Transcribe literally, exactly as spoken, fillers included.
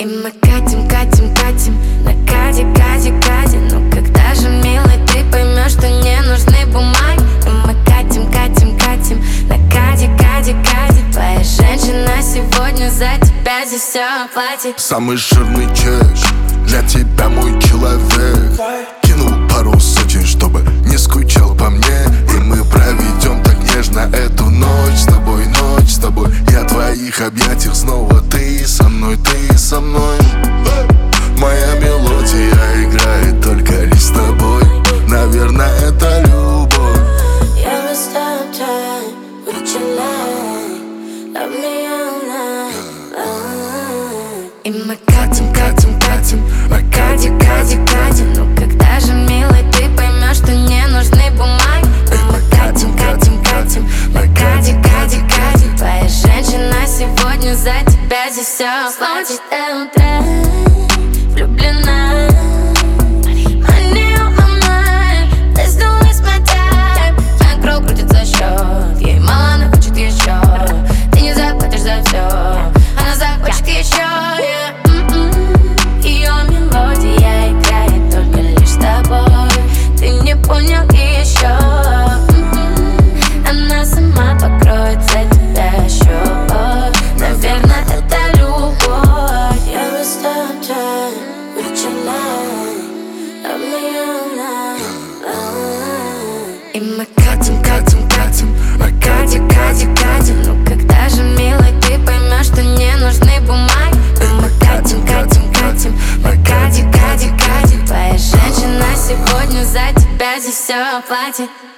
мы катим, катим, катим на каде, каде, каде. Ну когда же, милый, ты поймешь, что не нужны бумаги? И мы катим, катим, катим на каде, каде, каде. Твоя женщина сегодня за тебя здесь все оплатит. Самый жирный чек для тебя, мой человек. Кинул пару сотен, чтобы не скучал по мне. И мы проведем так нежно эту ночь с тобой, ночь с тобой. Я в твоих объятиях снова, ты со мной, ты со мной. Моя мелодия играет только лишь с тобой. Наверное, это любовь. Я was stop time, would you like love me all night? И мы катим, катим, катим на каде, каде, каде. Ну когда же, милый, ты поймешь, что не нужны бумаги? И мы катим, катим, катим на каде, каде, каде. Твоя женщина сегодня за тебя здесь все оплатит. До утра влюблена. Money on my mind, let's don't waste my time. Вокруг крутится счет, ей мало, она хочет еще. Ты не заплатишь за все, она захочет еще, yeah. Ее мелодия играет только лишь с тобой. Ты не понял еще. Она сама покроет за тебя счет. Наверное, это любовь. Я бы stop time, would you like love me all night? И мы катим, катим, катим на каде, каде, каде. Ну когда же, милый, ты поймешь, что не нужны бумаги? И мы катим, катим, катим на каде, каде, каде. Твоя женщина сегодня за тебя здесь все оплатит.